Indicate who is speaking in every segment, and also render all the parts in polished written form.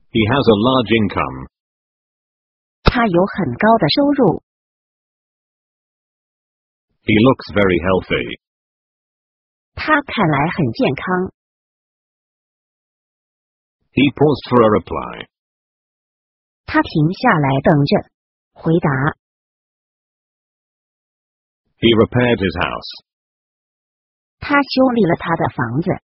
Speaker 1: He has a large income.
Speaker 2: 他有很高的收入。
Speaker 1: He looks very healthy.
Speaker 2: 他看来很健康。
Speaker 1: He paused for a reply.
Speaker 2: 他停下来等着回答。
Speaker 1: He repaired his house.
Speaker 2: 他修理了他的房子。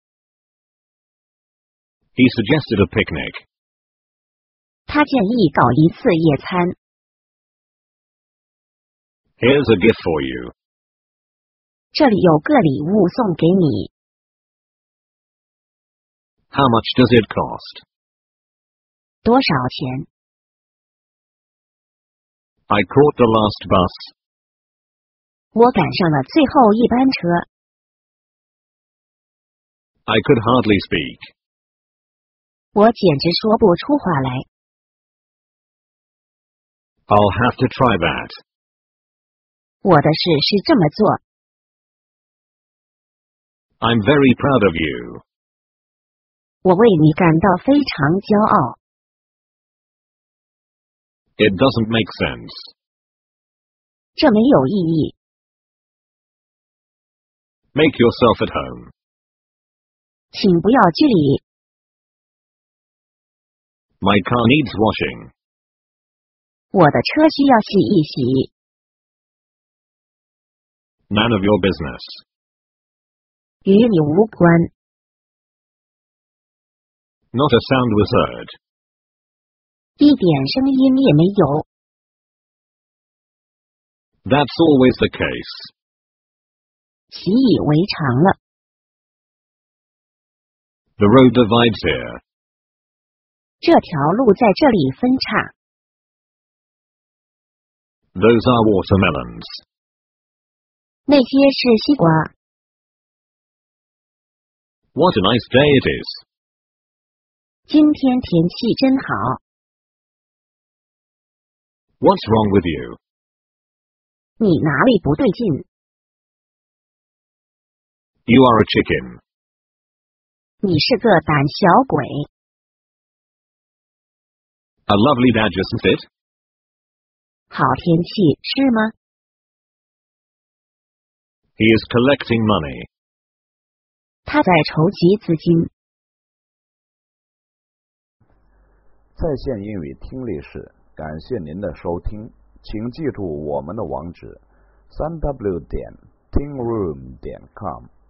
Speaker 1: He suggested a picnic.
Speaker 2: 他建议搞一次野餐。
Speaker 1: Here's a gift for you.
Speaker 2: 这里有个礼物送给你。
Speaker 1: How much does it cost?
Speaker 2: 多少钱？
Speaker 1: I caught the last bus.
Speaker 2: 我赶上了最后一班车。
Speaker 1: I could hardly speak.
Speaker 2: 我简直说不出话来。
Speaker 1: I'll have to try that.
Speaker 2: 我的事是这么做。
Speaker 1: I'm very proud of you.
Speaker 2: 我为你感到非常骄傲。
Speaker 1: It doesn't make sense.
Speaker 2: 这没有意义。
Speaker 1: Make yourself at home.
Speaker 2: 请不要拘礼。
Speaker 1: My car needs washing.
Speaker 2: 我的车需要洗一洗。
Speaker 1: None of your business.
Speaker 2: 与你无关。
Speaker 1: Not a sound was heard.
Speaker 2: 一点声音也没有。
Speaker 1: That's always the case.
Speaker 2: 习以为常了。
Speaker 1: The road divides here.
Speaker 2: 这条路在这里分叉。
Speaker 1: Those are watermelons.
Speaker 2: 那些是西瓜。
Speaker 1: What a nice day it is.
Speaker 2: 今天天气真好。
Speaker 1: What's wrong with you?
Speaker 2: 你哪里不对劲？
Speaker 1: You are a chicken.
Speaker 2: 你是个胆小鬼。
Speaker 1: A lovely day, isn't it?
Speaker 2: 好天气是吗？
Speaker 1: He is collecting money.
Speaker 2: 他在筹集资金。
Speaker 3: 在线英语听力室，感谢您的收听，请记住我们的网址：3w.tingroom.com。